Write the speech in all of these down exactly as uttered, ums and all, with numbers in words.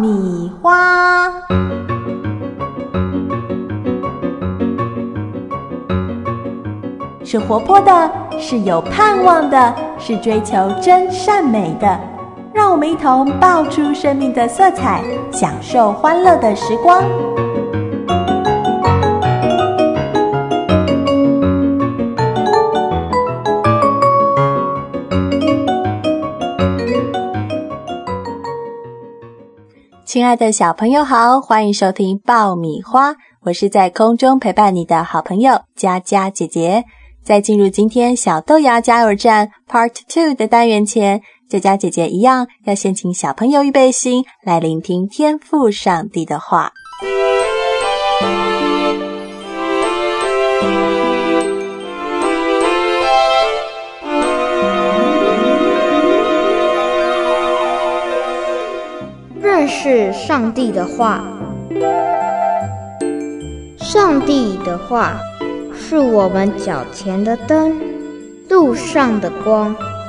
米花。是活泼的，是有盼望的，是追求真善美的。让我们一同爆出生命的色彩，享受欢乐的时光。亲爱的小朋友好，欢迎收听爆米花，我是在空中陪伴你的好朋友佳佳姐姐。在进入今天小豆芽加油站 Part 二 的单元前，佳佳姐姐一样要先请小朋友预备心，来聆听天父上帝的话。 认识上帝的话。上帝的话是我们脚前的灯，路上的光。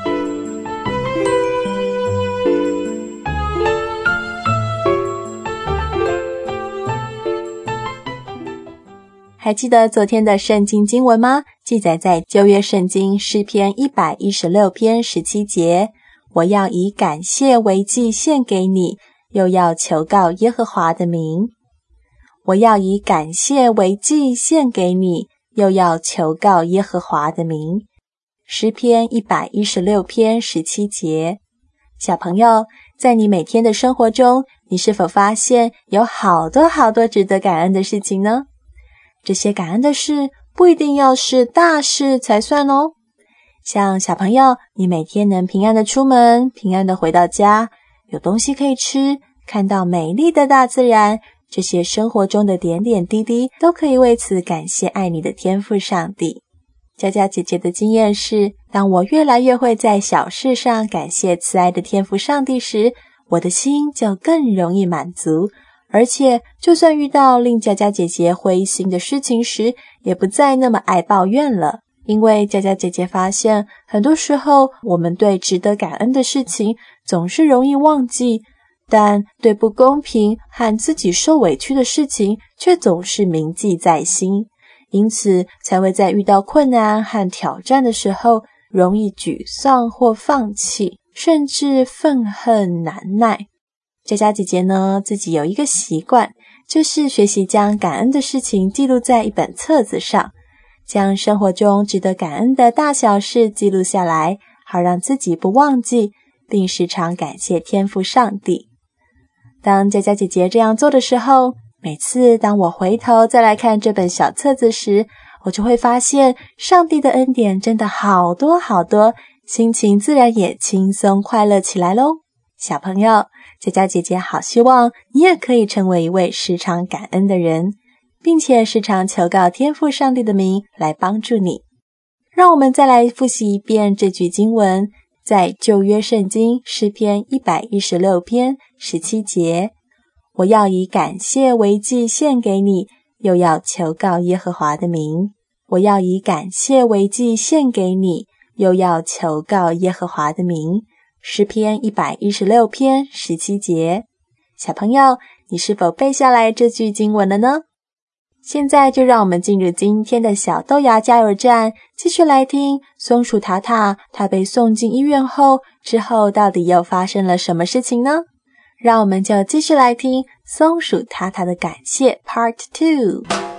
还记得昨天的圣经经文吗？记载在旧约圣经诗篇一百一十六篇十七节，我要以感谢为祭献给你，又要求告耶和华的名。我要以感谢为祭献给你，又要求告耶和华的名。诗篇一百一十六篇十七节。小朋友，在你每天的生活中，你是否发现有好多好多值得感恩的事情呢？这些感恩的事不一定要是大事才算哦。像小朋友，你每天能平安的出门，平安的回到家，有东西可以吃，看到美丽的大自然，这些生活中的点点滴滴都可以为此感谢爱你的天父上帝。佳佳姐姐的经验是，当我越来越会在小事上感谢慈爱的天父上帝时，我的心就更容易满足，而且就算遇到令佳佳姐姐灰心的事情时，也不再那么爱抱怨了。因为佳佳姐姐发现，很多时候我们对值得感恩的事情总是容易忘记，但对不公平和自己受委屈的事情却总是铭记在心，因此才会在遇到困难和挑战的时候容易沮丧或放弃，甚至愤恨难耐。佳佳姐姐呢，自己有一个习惯，就是学习将感恩的事情记录在一本册子上，将生活中值得感恩的大小事记录下来，好让自己不忘记，并时常感谢天父上帝。当佳佳姐姐这样做的时候，每次当我回头再来看这本小册子时，我就会发现上帝的恩典真的好多好多，心情自然也轻松快乐起来咯。小朋友，佳佳姐姐好希望你也可以成为一位时常感恩的人，并且时常求告天父上帝的名来帮助你。让我们再来复习一遍这句经文，在旧约圣经诗篇一百一十六篇十七节，我要以感谢为祭献给你，又要求告耶和华的名。我要以感谢为祭献给你，又要求告耶和华的名。诗篇一百一十六篇十七节。小朋友，你是否背下来这句经文了呢？现在就让我们进入今天的小豆芽加油站，继续来听松鼠塔塔他被送进医院后，之后到底又发生了什么事情呢？让我们就继续来听松鼠塔塔的感谢 Part 二。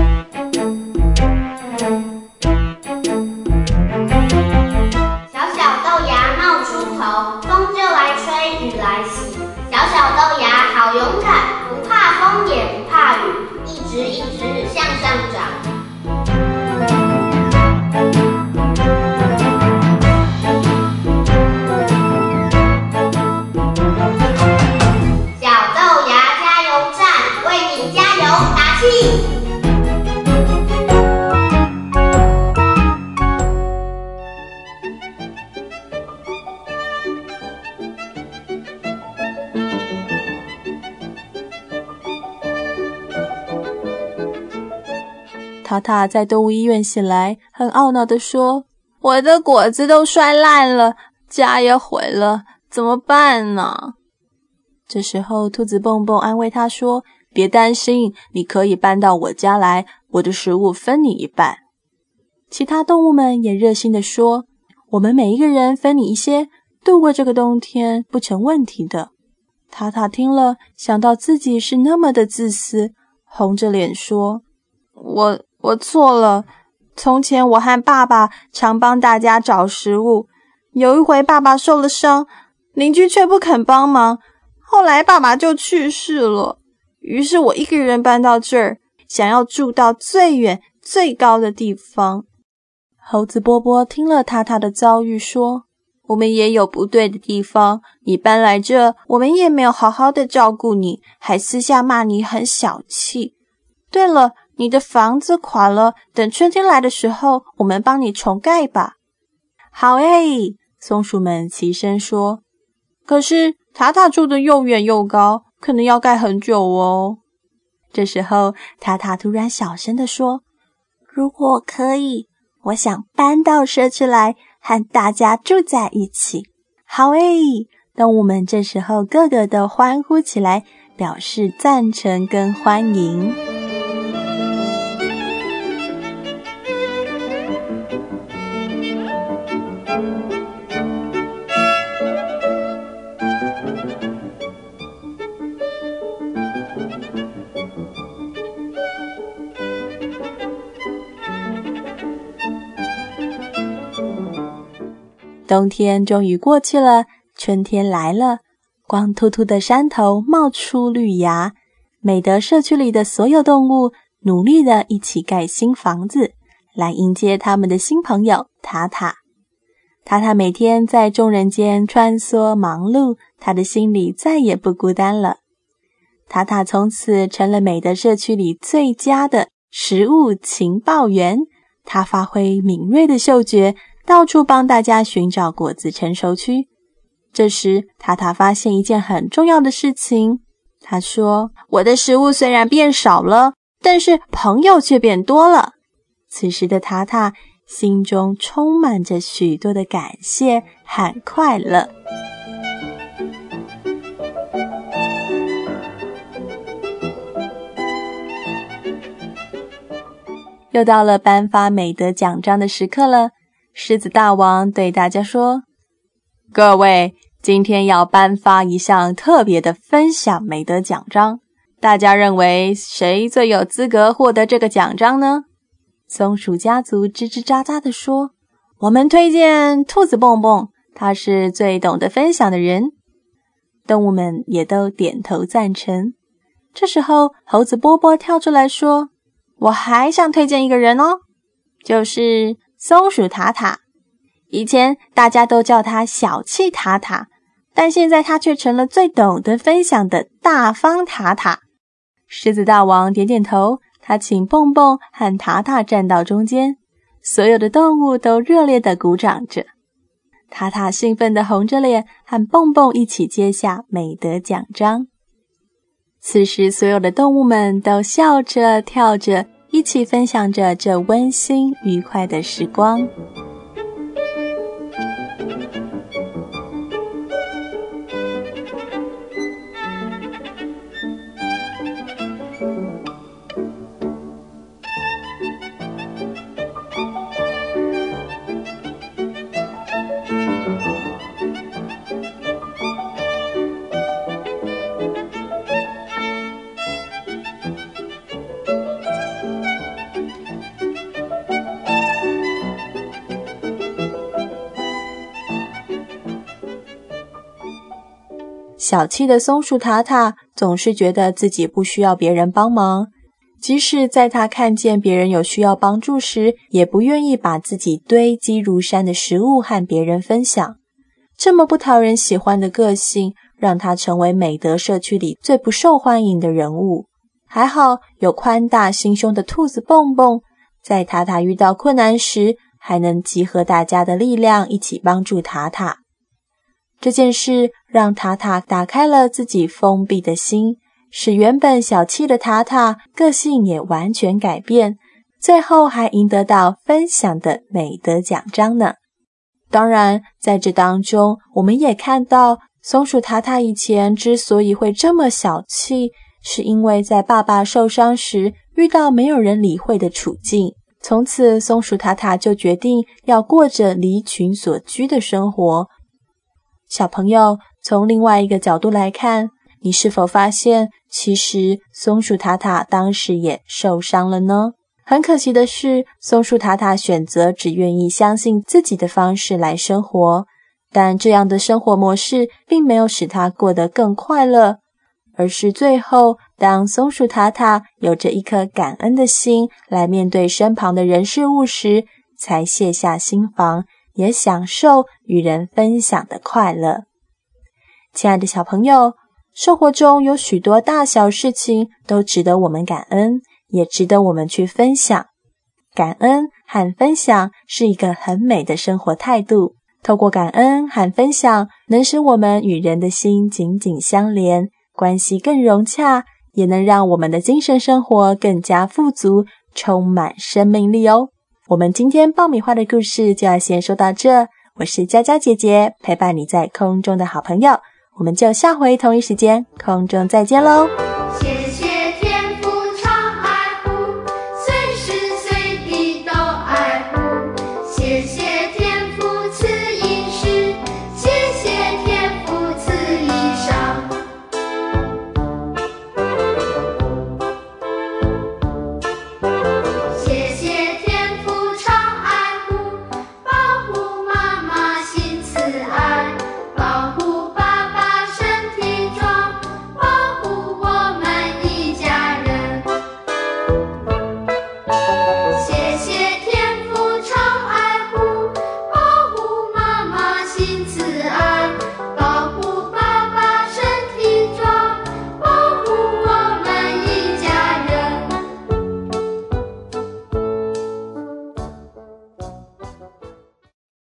风就来吹，雨来袭，小小豆芽好勇敢，不怕风也不怕雨，一直一直向上长。小豆芽加油站，为你加油打气。 塔塔在动物医院醒来，很懊恼地说，我的果子都摔烂了，家也毁了，怎么办呢？ 这时候兔子蹦蹦安慰他说，别担心，你可以搬到我家来，我的食物分你一半。其他动物们也热心地说，我们每一个人分你一些，度过这个冬天不成问题的。塔塔听了，想到自己是那么的自私，红着脸说，我我错了，从前我和爸爸常帮大家找食物，有一回爸爸受了伤，邻居却不肯帮忙，后来爸爸就去世了，于是我一个人搬到这儿，想要住到最远最高的地方。猴子波波听了塔塔的遭遇说，我们也有不对的地方，你搬来这，我们也没有好好的照顾你，还私下骂你很小气。对了，你的房子垮了，等春天来的时候，我们帮你重盖吧。好诶，松鼠们齐声说。可是塔塔住的又远又高，可能要盖很久哦。这时候塔塔突然小声地说，如果可以，我想搬到社区来和大家住在一起。好诶，动物们这时候个个都欢呼起来，表示赞成跟欢迎。冬天终于过去了，春天来了，光秃秃的山头冒出绿芽，美德社区里的所有动物努力的一起盖新房子，来迎接他们的新朋友塔塔。塔塔每天在众人间穿梭忙碌，他的心里再也不孤单了。塔塔从此成了美德社区里最佳的食物情报员，他发挥敏锐的嗅觉，到处帮大家寻找果子成熟区。这时塔塔发现一件很重要的事情，他说，我的食物虽然变少了，但是朋友却变多了。此时的塔塔心中充满着许多的感谢和快乐。又到了颁发美德奖章的时刻了，狮子大王对大家说，各位，今天要颁发一项特别的分享美德奖章，大家认为谁最有资格获得这个奖章呢？松鼠家族吱吱喳喳地说，我们推荐兔子蹦蹦，他是最懂得分享的人。动物们也都点头赞成。这时候猴子波波跳出来说，我还想推荐一个人哦，就是松鼠塔塔。以前大家都叫他小气塔塔，但现在他却成了最懂得分享的大方塔塔。狮子大王点点头，他请蹦蹦和塔塔站到中间，所有的动物都热烈地鼓掌着。塔塔兴奋地红着脸，和蹦蹦一起接下美德奖章。此时所有的动物们都笑着跳着，一起分享着这温馨愉快的时光。小气的松鼠塔塔总是觉得自己不需要别人帮忙，即使在他看见别人有需要帮助时，也不愿意把自己堆积如山的食物和别人分享。这么不讨人喜欢的个性，让他成为美德社区里最不受欢迎的人物。还好有宽大心胸的兔子蹦蹦，在塔塔遇到困难时，还能集合大家的力量一起帮助塔塔。这件事让塔塔打开了自己封闭的心，使原本小气的塔塔个性也完全改变，最后还赢得到分享的美德奖章呢。当然，在这当中，我们也看到松鼠塔塔以前之所以会这么小气，是因为在爸爸受伤时遇到没有人理会的处境。从此，松鼠塔塔就决定要过着离群所居的生活。小朋友，从另外一个角度来看，你是否发现，其实松鼠塔塔当时也受伤了呢？很可惜的是，松鼠塔塔选择只愿意相信自己的方式来生活，但这样的生活模式并没有使他过得更快乐，而是最后当松鼠塔塔有着一颗感恩的心来面对身旁的人事物时，才卸下心防，也享受与人分享的快乐。亲爱的小朋友，生活中有许多大小事情都值得我们感恩，也值得我们去分享。感恩和分享是一个很美的生活态度。透过感恩和分享，能使我们与人的心紧紧相连，关系更融洽，也能让我们的精神生活更加富足，充满生命力哦。我们今天爆米花的故事就要先说到这，我是佳佳姐姐，陪伴你在空中的好朋友，我们就下回同一时间空中再见喽。 谢谢。